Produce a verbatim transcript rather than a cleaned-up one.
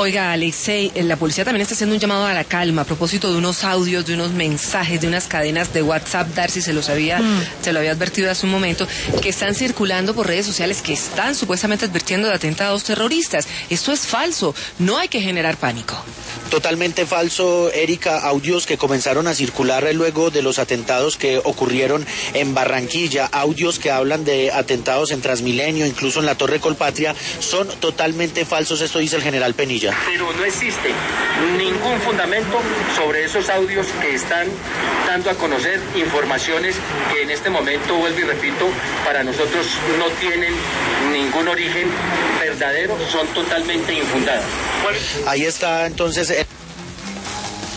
Oiga, Alexei, la policía también está haciendo un llamado a la calma a propósito de unos audios, de unos mensajes, de unas cadenas de WhatsApp, Darcy se los había, mm. se lo había advertido hace un momento, que están circulando por redes sociales que están supuestamente advirtiendo de atentados terroristas. Esto es falso, no hay que generar pánico. Totalmente falso, Erika. Audios que comenzaron a circular luego de los atentados que ocurrieron en Barranquilla, audios que hablan de atentados en Transmilenio, incluso en la Torre Colpatria, son totalmente falsos, esto dice el general Penilla. Pero no existe ningún fundamento sobre esos audios que están dando a conocer informaciones que en este momento, vuelvo y repito, para nosotros no tienen ningún origen verdadero, son totalmente infundadas. Ahí está entonces...